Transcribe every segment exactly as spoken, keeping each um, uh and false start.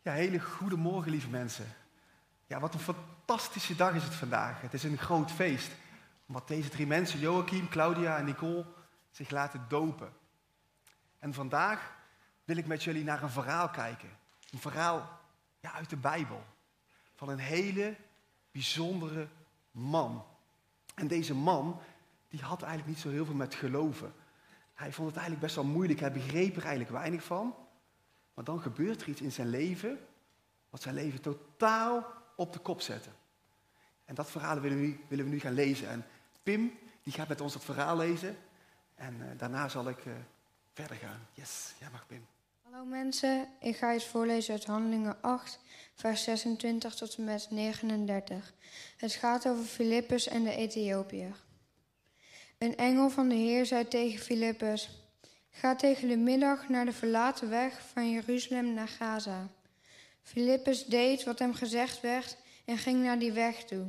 Ja, hele goede morgen, lieve mensen. Ja, wat een fantastische dag is het vandaag. Het is een groot feest. Omdat deze drie mensen, Joachim, Claudia en Nicole, zich laten dopen. En vandaag wil ik met jullie naar een verhaal kijken. Een verhaal ja, uit de Bijbel. Van een hele bijzondere man. En deze man, die had eigenlijk niet zo heel veel met geloven. Hij vond het eigenlijk best wel moeilijk. Hij begreep er eigenlijk weinig van. Maar dan gebeurt er iets in zijn leven, wat zijn leven totaal op de kop zetten. En dat verhaal willen we nu, willen we nu gaan lezen. En Pim, die gaat met ons dat verhaal lezen. En uh, daarna zal ik uh, verder gaan. Yes, jij mag Pim. Hallo mensen, ik ga eens voorlezen uit Handelingen acht, vers zesentwintig tot en met negenendertig. Het gaat over Filippus en de Ethiopiër. Een engel van de Heer zei tegen Filippus: ga tegen de middag naar de verlaten weg van Jeruzalem naar Gaza. Filippus deed wat hem gezegd werd en ging naar die weg toe.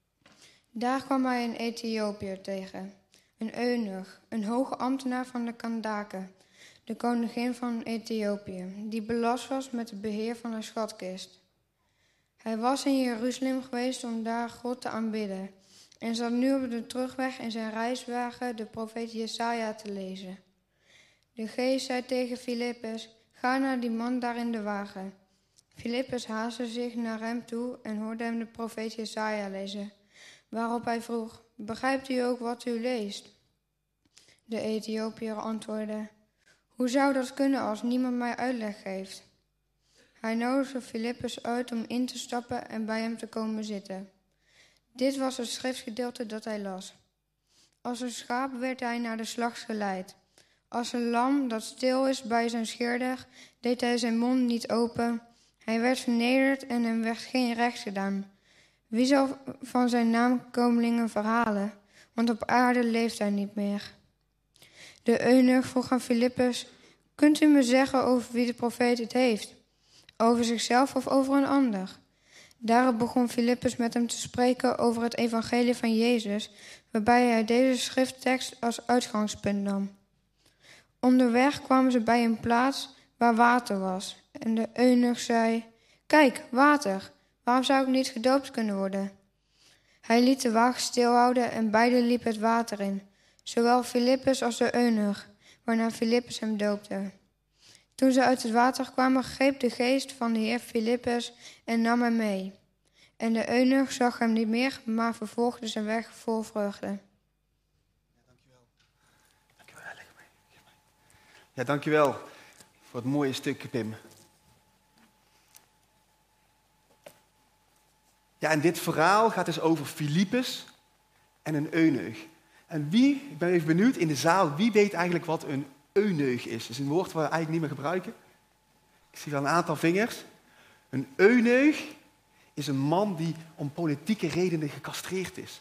Daar kwam hij een Ethiopiër tegen, een eunuch, een hoge ambtenaar van de Kandake, de koningin van Ethiopië, die belast was met het beheer van haar schatkist. Hij was in Jeruzalem geweest om daar God te aanbidden en zat nu op de terugweg in zijn reiswagen de profeet Jesaja te lezen. De geest zei tegen Filippus: ga naar die man daar in de wagen. Filippus haastte zich naar hem toe en hoorde hem de profeet Jesaja lezen, waarop hij vroeg: begrijpt u ook wat u leest? De Ethiopiër antwoordde: hoe zou dat kunnen als niemand mij uitleg geeft? Hij nodigde Filippus uit om in te stappen en bij hem te komen zitten. Dit was het schriftgedeelte dat hij las. Als een schaap werd hij naar de slacht geleid. Als een lam dat stil is bij zijn scheerder, deed hij zijn mond niet open. Hij werd vernederd en hem werd geen recht gedaan. Wie zal van zijn nakomelingen verhalen? Want op aarde leeft hij niet meer. De eunuch vroeg aan Filippus: kunt u me zeggen over wie de profeet het heeft? Over zichzelf of over een ander? Daarop begon Filippus met hem te spreken over het evangelie van Jezus, waarbij hij deze schrifttekst als uitgangspunt nam. Onderweg kwamen ze bij een plaats waar water was. En de eunuch zei: kijk, water, waarom zou ik niet gedoopt kunnen worden? Hij liet de wagen stilhouden en beiden liepen het water in, zowel Filippus als de eunuch, waarna Filippus hem doopte. Toen ze uit het water kwamen, greep de geest van de heer Filippus en nam hem mee. En de eunuch zag hem niet meer, maar vervolgde zijn weg vol vreugde. Ja, dankjewel voor het mooie stukje, Pim. Ja, en dit verhaal gaat dus over Filippus en een eunuch. En wie, ik ben even benieuwd in de zaal, wie weet eigenlijk wat een eunuch is? Dat is een woord wat we eigenlijk niet meer gebruiken. Ik zie wel een aantal vingers. Een eunuch is een man die om politieke redenen gecastreerd is.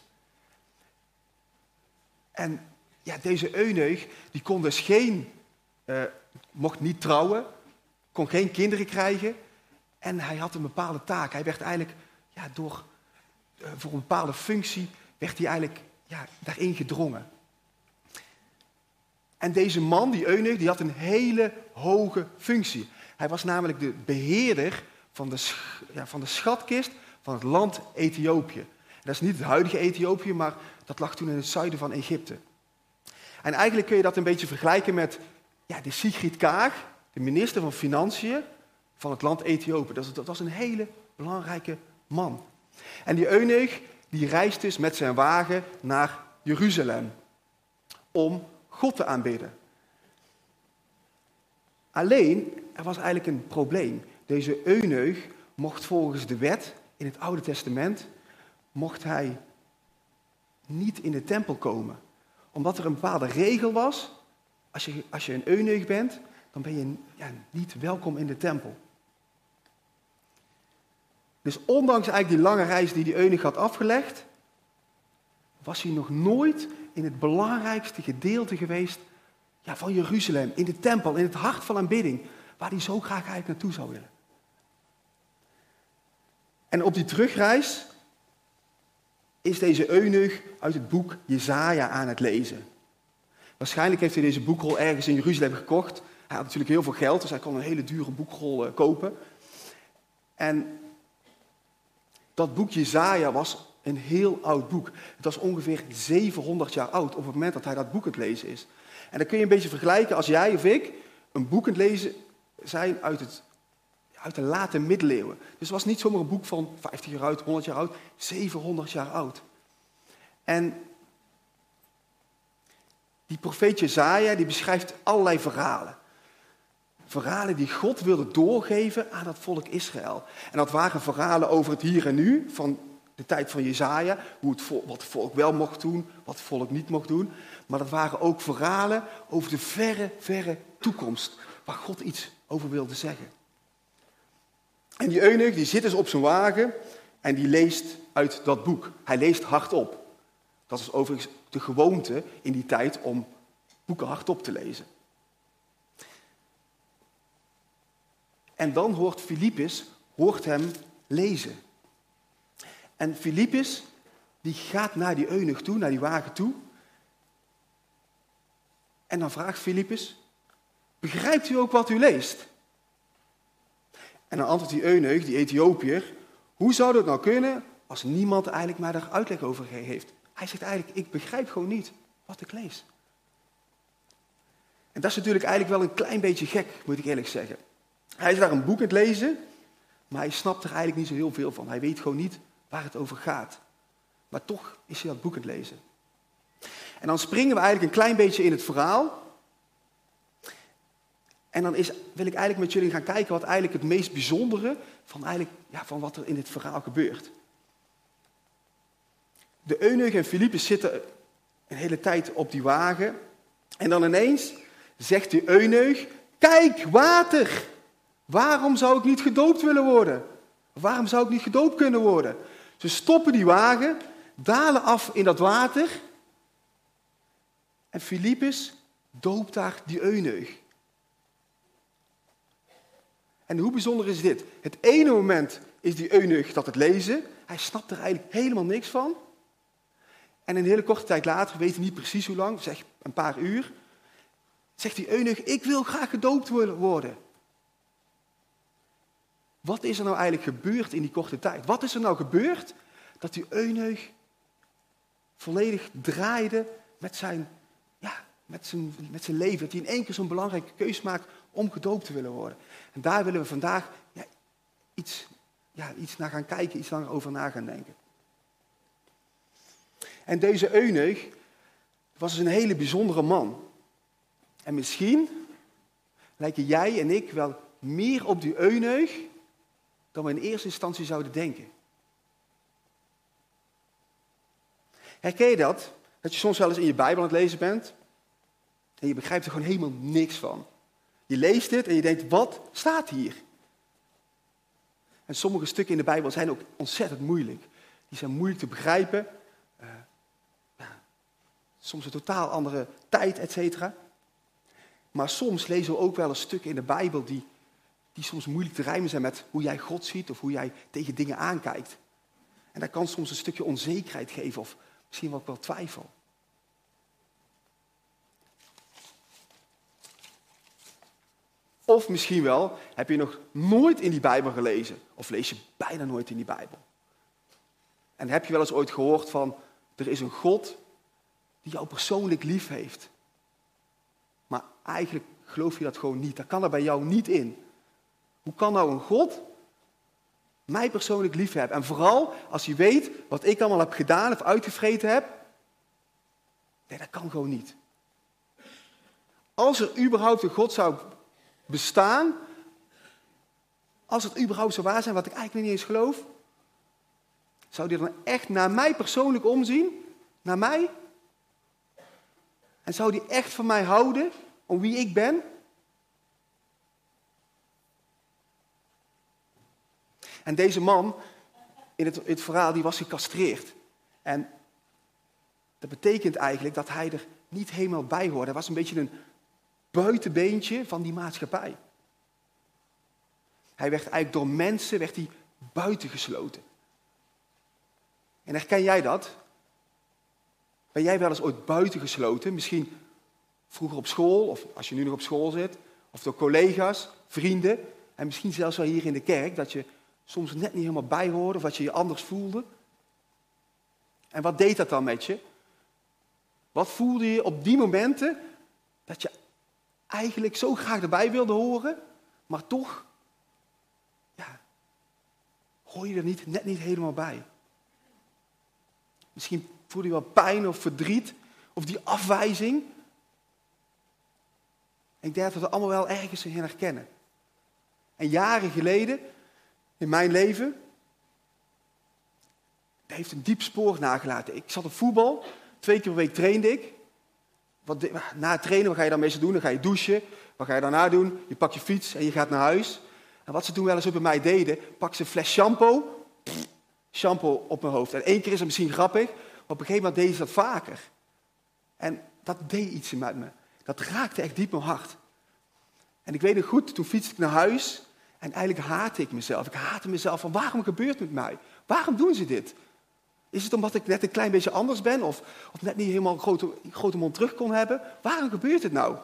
En ja, deze eunuch, die kon dus geen... Uh, mocht niet trouwen, kon geen kinderen krijgen en hij had een bepaalde taak. Hij werd eigenlijk, ja, door, uh, voor een bepaalde functie, werd hij eigenlijk ja, daarin gedrongen. En deze man, die eunuch, die had een hele hoge functie. Hij was namelijk de beheerder van de, sch- ja, van de schatkist van het land Ethiopië. Dat is niet het huidige Ethiopië, maar dat lag toen in het zuiden van Egypte. En eigenlijk kun je dat een beetje vergelijken met... Ja, de Sigrid Kaag, de minister van Financiën van het land Ethiopië. Dat, dat was een hele belangrijke man. En die eunuch, die reist dus met zijn wagen naar Jeruzalem om God te aanbidden. Alleen, er was eigenlijk een probleem. Deze eunuch mocht volgens de wet in het Oude Testament, mocht hij niet in de tempel komen. Omdat er een bepaalde regel was. Als je, als je een eunuch bent, dan ben je ja, niet welkom in de tempel. Dus ondanks eigenlijk die lange reis die die eunuch had afgelegd, was hij nog nooit in het belangrijkste gedeelte geweest ja, van Jeruzalem, in de tempel, in het hart van aanbidding, waar hij zo graag eigenlijk naartoe zou willen. En op die terugreis is deze eunuch uit het boek Jesaja aan het lezen. Waarschijnlijk heeft hij deze boekrol ergens in Jeruzalem gekocht. Hij had natuurlijk heel veel geld, dus hij kon een hele dure boekrol uh, kopen. En dat boek Jesaja was een heel oud boek. Het was ongeveer zevenhonderd jaar oud op het moment dat hij dat boek aan het lezen is. En dan kun je een beetje vergelijken als jij of ik een boek aan het lezen zijn uit, het, uit de late middeleeuwen. Dus het was niet zomaar een boek van vijftig jaar oud, honderd jaar oud, zevenhonderd jaar oud. En die profeet Jesaja die beschrijft allerlei verhalen. Verhalen die God wilde doorgeven aan het volk Israël. En dat waren verhalen over het hier en nu, van de tijd van Jesaja, hoe het volk, wat het volk wel mocht doen, wat het volk niet mocht doen. Maar dat waren ook verhalen over de verre, verre toekomst, waar God iets over wilde zeggen. En die eunuch die zit dus op zijn wagen en die leest uit dat boek. Hij leest hardop. Dat is overigens de gewoonte in die tijd om boeken hardop te lezen. En dan hoort Filippus, hoort hem lezen. En Filippus, die gaat naar die eunuch toe, naar die wagen toe. En dan vraagt Filippus, begrijpt u ook wat u leest? En dan antwoordt die eunuch, die Ethiopiër, hoe zou dat nou kunnen als niemand eigenlijk mij daar uitleg over heeft? Hij zegt eigenlijk, ik begrijp gewoon niet wat ik lees. En dat is natuurlijk eigenlijk wel een klein beetje gek, moet ik eerlijk zeggen. Hij is daar een boek aan het lezen, maar hij snapt er eigenlijk niet zo heel veel van. Hij weet gewoon niet waar het over gaat. Maar toch is hij dat boek aan het lezen. En dan springen we eigenlijk een klein beetje in het verhaal. En dan is, wil ik eigenlijk met jullie gaan kijken wat eigenlijk het meest bijzondere van, eigenlijk, ja, van wat er in dit verhaal gebeurt. De eunuch en Filippus zitten een hele tijd op die wagen. En dan ineens zegt die eunuch, kijk, water! Waarom zou ik niet gedoopt willen worden? Waarom zou ik niet gedoopt kunnen worden? Ze stoppen die wagen, dalen af in dat water. En Filippus doopt daar die eunuch. En hoe bijzonder is dit? Het ene moment is die eunuch dat het lezen. Hij snapt er eigenlijk helemaal niks van. En een hele korte tijd later, weet hij niet precies hoe lang, zeg een paar uur, zegt die eunuch, ik wil graag gedoopt worden. Wat is er nou eigenlijk gebeurd in die korte tijd? Wat is er nou gebeurd dat die eunuch volledig draaide met zijn, ja, met zijn, met zijn leven? Dat hij in één keer zo'n belangrijke keus maakt om gedoopt te willen worden. En daar willen we vandaag ja, iets, ja, iets naar gaan kijken, iets langer over na gaan denken. En deze eunuch was dus een hele bijzondere man. En misschien lijken jij en ik wel meer op die eunuch dan we in eerste instantie zouden denken. Herken je dat? Dat je soms wel eens in je Bijbel aan het lezen bent en je begrijpt er gewoon helemaal niks van. Je leest dit en je denkt, wat staat hier? En sommige stukken in de Bijbel zijn ook ontzettend moeilijk. Die zijn moeilijk te begrijpen. Uh, ja, soms een totaal andere tijd, et cetera. Maar soms lezen we ook wel eens stukken in de Bijbel die, die soms moeilijk te rijmen zijn met hoe jij God ziet of hoe jij tegen dingen aankijkt. En dat kan soms een stukje onzekerheid geven of misschien ook wel twijfel. Of misschien wel, heb je nog nooit in die Bijbel gelezen. Of lees je bijna nooit in die Bijbel. En heb je wel eens ooit gehoord van, er is een God die jou persoonlijk lief heeft. Maar eigenlijk geloof je dat gewoon niet. Dat kan er bij jou niet in. Hoe kan nou een God mij persoonlijk lief hebben? En vooral als je weet wat ik allemaal heb gedaan of uitgevreten heb. Nee, dat kan gewoon niet. Als er überhaupt een God zou bestaan, als het überhaupt zou waar zijn, wat ik eigenlijk niet eens geloof, zou die dan echt naar mij persoonlijk omzien? Naar mij? En zou die echt van mij houden, om wie ik ben? En deze man, in het, in het verhaal, die was gecastreerd. En dat betekent eigenlijk dat hij er niet helemaal bij hoorde. Hij was een beetje een buitenbeentje van die maatschappij. Hij werd eigenlijk door mensen werd hij buitengesloten. En herken jij dat? Ben jij wel eens ooit buitengesloten? Misschien vroeger op school, of als je nu nog op school zit, of door collega's, vrienden, en misschien zelfs wel hier in de kerk, dat je soms net niet helemaal bij hoorde of dat je je anders voelde. En wat deed dat dan met je? Wat voelde je op die momenten dat je eigenlijk zo graag erbij wilde horen, maar toch, ja, hoor je er niet, net niet helemaal bij. Misschien voelde je wel pijn of verdriet of die afwijzing. En ik denk dat we er allemaal wel ergens in herkennen. En jaren geleden, in mijn leven, dat heeft een diep spoor nagelaten. Ik zat op voetbal, twee keer per week trainde ik. Wat, na het trainen, wat ga je dan meestal doen? Dan ga je douchen. Wat ga je daarna doen? Je pakt je fiets en je gaat naar huis. En wat ze toen wel eens ook bij mij deden, pak ze een fles shampoo, pff, shampoo op mijn hoofd. En één keer is het misschien grappig, maar op een gegeven moment deden ze dat vaker. En dat deed iets met me. Dat raakte echt diep mijn hart. En ik weet nog goed, toen fietste ik naar huis en eigenlijk haatte ik mezelf. Ik haatte mezelf van, waarom gebeurt het met mij? Waarom doen ze dit? Is het omdat ik net een klein beetje anders ben of, of net niet helemaal een grote, grote mond terug kon hebben? Waarom gebeurt het nou?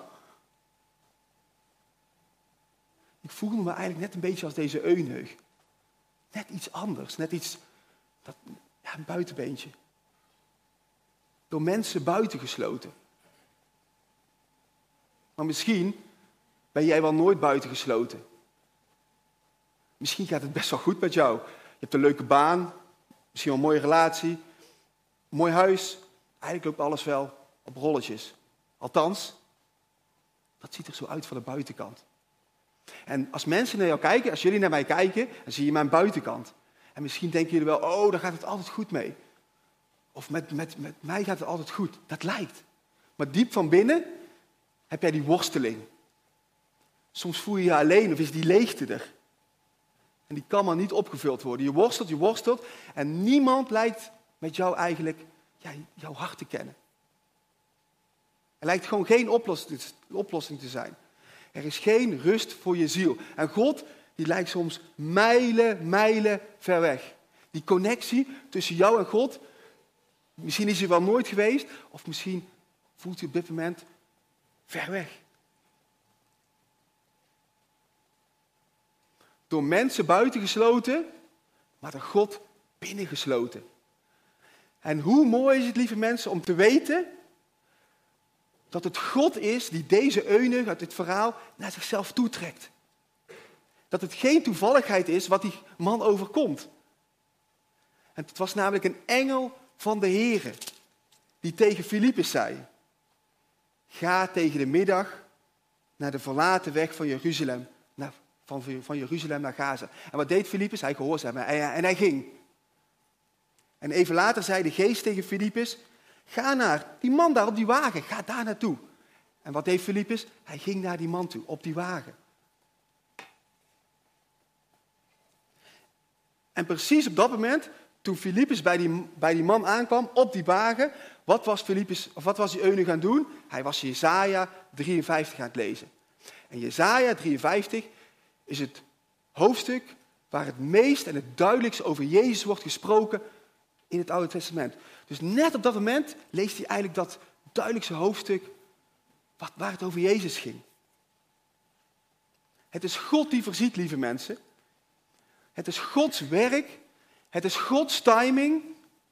Ik voelde me eigenlijk net een beetje als deze eunuch. Net iets anders, net iets, dat, ja, een buitenbeentje. Door mensen buitengesloten. Maar misschien ben jij wel nooit buitengesloten. Misschien gaat het best wel goed met jou. Je hebt een leuke baan, misschien wel een mooie relatie, een mooi huis. Eigenlijk loopt alles wel op rolletjes. Althans, dat ziet er zo uit van de buitenkant. En als mensen naar jou kijken, als jullie naar mij kijken, dan zie je mijn buitenkant. En misschien denken jullie wel, oh, daar gaat het altijd goed mee. Of met, met, met mij gaat het altijd goed. Dat lijkt. Maar diep van binnen heb jij die worsteling. Soms voel je je alleen of is die leegte er. En die kan maar niet opgevuld worden. Je worstelt, je worstelt. En niemand lijkt met jou eigenlijk ja, jouw hart te kennen. Er lijkt gewoon geen oplossing, oplossing te zijn. Er is geen rust voor je ziel. En God, die lijkt soms mijlen, mijlen ver weg. Die connectie tussen jou en God, misschien is hij wel nooit geweest, of misschien voelt hij op dit moment ver weg. Door mensen buitengesloten, maar door God binnengesloten. En hoe mooi is het, lieve mensen, om te weten dat het God is die deze eunuch uit dit verhaal naar zichzelf toetrekt. Dat het geen toevalligheid is wat die man overkomt. En het was namelijk een engel van de Here die tegen Filippus zei: ga tegen de middag naar de verlaten weg van Jeruzalem, naar, van, van Jeruzalem naar Gaza. En wat deed Filippus? Hij gehoorzaamde en, en hij ging. En even later zei de geest tegen Filippus: ga naar die man daar op die wagen, ga daar naartoe. En wat deed Filippus? Hij ging naar die man toe, op die wagen. En precies op dat moment, toen Filippus bij die, bij die man aankwam, op die wagen, wat was Filippus, of wat was die eunuch aan het doen? Hij was Jesaja drieënvijftig aan het lezen. En Jesaja drieënvijftig is het hoofdstuk waar het meest en het duidelijkst over Jezus wordt gesproken in het Oude Testament. Dus net op dat moment leest hij eigenlijk dat duidelijkste hoofdstuk wat, waar het over Jezus ging. Het is God die voorziet, lieve mensen. Het is Gods werk. Het is Gods timing.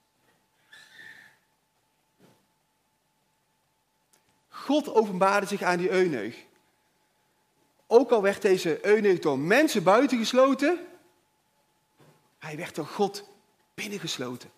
God openbaarde zich aan die eunuch. Ook al werd deze eunuch door mensen buitengesloten, hij werd door God binnengesloten.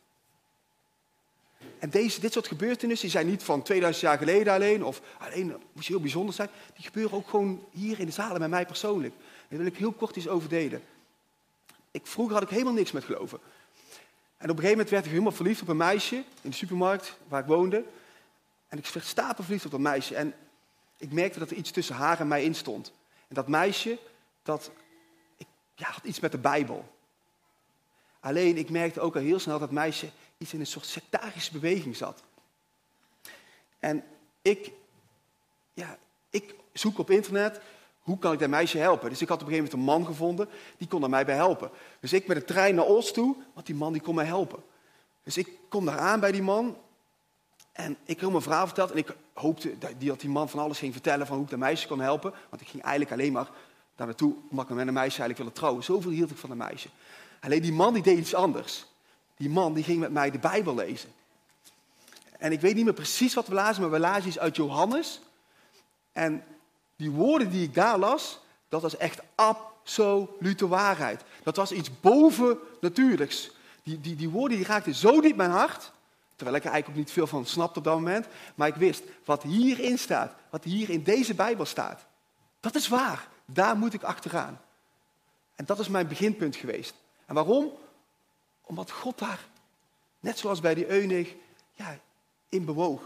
En deze, dit soort gebeurtenissen die zijn niet van tweeduizend jaar geleden alleen, of alleen moest je heel bijzonder zijn. Die gebeuren ook gewoon hier in de zalen met mij persoonlijk. Daar wil ik heel kort iets over delen. Ik, vroeger had ik helemaal niks met geloven. En op een gegeven moment werd ik helemaal verliefd op een meisje in de supermarkt waar ik woonde. En ik werd stapelverliefd op dat meisje. En ik merkte dat er iets tussen haar en mij in stond. En dat meisje, dat ik, ja, had iets met de Bijbel. Alleen, ik merkte ook al heel snel dat dat meisje iets in een soort sectarische beweging zat. En ik, ja, ik zoek op internet, hoe kan ik dat meisje helpen? Dus ik had op een gegeven moment een man gevonden, die kon er mij bij helpen. Dus ik met de trein naar Oost toe, want die man die kon mij helpen. Dus ik kom daar aan bij die man en ik heb mijn verhaal verteld. En ik hoopte dat die, dat die man van alles ging vertellen van hoe ik dat meisje kon helpen. Want ik ging eigenlijk alleen maar daar naartoe omdat ik met een meisje eigenlijk wilde trouwen. Zoveel hield ik van een meisje. Alleen die man die deed iets anders. Die man die ging met mij de Bijbel lezen. En ik weet niet meer precies wat we lazen, maar we lazen iets uit Johannes. En die woorden die ik daar las, dat was echt absolute waarheid. Dat was iets bovennatuurlijks. Die, die, die woorden die raakten zo diep mijn hart, terwijl ik er eigenlijk ook niet veel van snapte op dat moment. Maar ik wist, wat hierin staat, wat hier in deze Bijbel staat, dat is waar. Daar moet ik achteraan. En dat is mijn beginpunt geweest. En waarom? Omdat God daar, net zoals bij die eunuch, ja, in bewoog.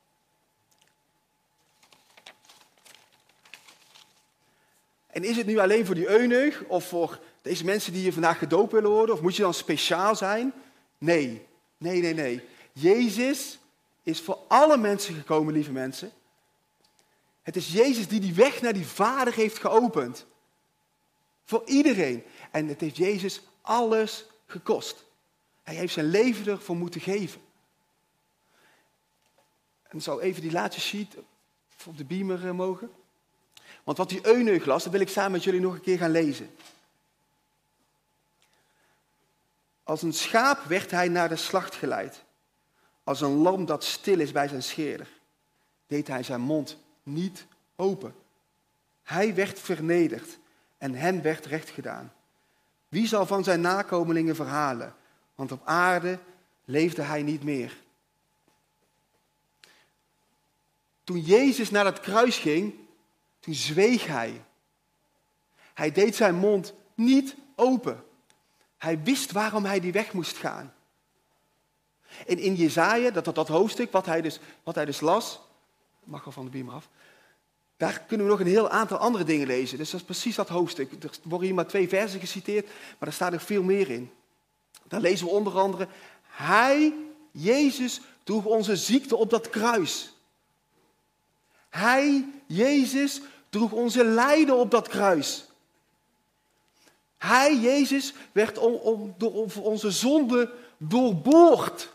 En is het nu alleen voor die eunuch of voor deze mensen die hier vandaag gedoopt willen worden? Of moet je dan speciaal zijn? Nee, nee, nee, nee. Jezus is voor alle mensen gekomen, lieve mensen. Het is Jezus die die weg naar die Vader heeft geopend. Voor iedereen. En het heeft Jezus alles gekost. Hij heeft zijn leven ervoor moeten geven. En zou even die laatste sheet op de beamer mogen. Want wat die eunuch las, dat wil ik samen met jullie nog een keer gaan lezen. Als een schaap werd hij naar de slacht geleid. Als een lam dat stil is bij zijn scheerder, deed hij zijn mond niet open. Hij werd vernederd en hem werd recht gedaan. Wie zal van zijn nakomelingen verhalen? Want op aarde leefde hij niet meer. Toen Jezus naar het kruis ging, toen zweeg hij. Hij deed zijn mond niet open. Hij wist waarom hij die weg moest gaan. En in Jesaja, dat, dat, dat hoofdstuk wat hij, dus, wat hij dus las, mag wel van de beamer af, daar kunnen we nog een heel aantal andere dingen lezen. Dus dat is precies dat hoofdstuk. Er worden hier maar twee versen geciteerd, maar er staat nog veel meer in. Daar lezen we onder andere, hij, Jezus, droeg onze ziekte op dat kruis. Hij, Jezus, droeg onze lijden op dat kruis. Hij, Jezus, werd om, om, door om onze zonde doorboord.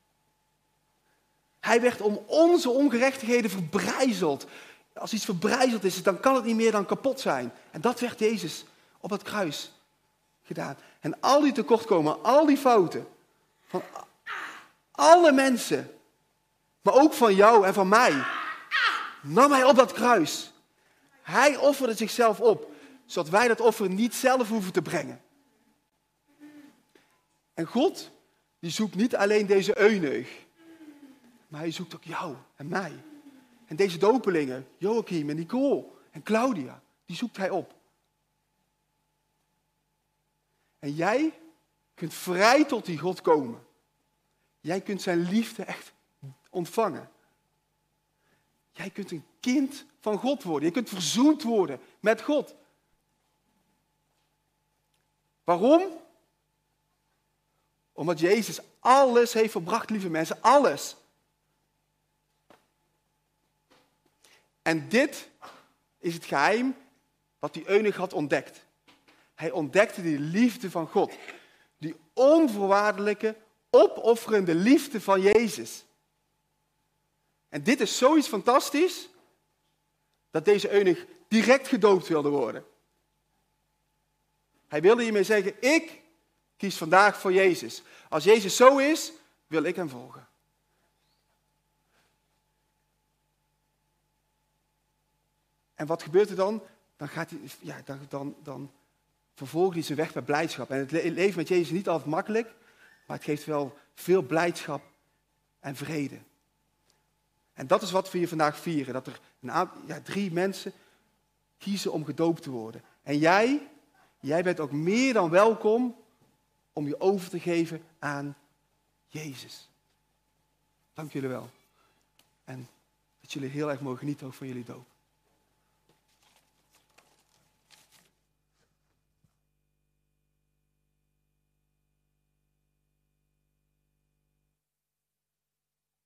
Hij werd om onze ongerechtigheden verbrijzeld. Als iets verbrijzeld is, dan kan het niet meer dan kapot zijn. En dat werd Jezus op het kruis gedaan. En al die tekortkomen, al die fouten van alle mensen, maar ook van jou en van mij, nam hij op dat kruis. Hij offerde zichzelf op, zodat wij dat offer niet zelf hoeven te brengen. En God, die zoekt niet alleen deze eunuch, maar hij zoekt ook jou en mij. En deze dopelingen, Joachim en Nicole en Claudia, die zoekt hij op. En jij kunt vrij tot die God komen. Jij kunt zijn liefde echt ontvangen. Jij kunt een kind van God worden. Je kunt verzoend worden met God. Waarom? Omdat Jezus alles heeft verbracht, lieve mensen. Alles. En dit is het geheim wat die eunuch had ontdekt. Hij ontdekte die liefde van God. Die onvoorwaardelijke, opofferende liefde van Jezus. En dit is zoiets fantastisch, dat deze eunuch direct gedoopt wilde worden. Hij wilde hiermee zeggen, ik kies vandaag voor Jezus. Als Jezus zo is, wil ik hem volgen. En wat gebeurt er dan? Dan, gaat hij, ja, dan, dan, dan vervolgt hij zijn weg met blijdschap. En het leven met Jezus is niet altijd makkelijk, maar het geeft wel veel blijdschap en vrede. En dat is wat we hier vandaag vieren. Dat er een aantal, ja, drie mensen kiezen om gedoopt te worden. En jij, jij bent ook meer dan welkom om je over te geven aan Jezus. Dank jullie wel. En dat jullie heel erg mogen genieten ook van jullie doop.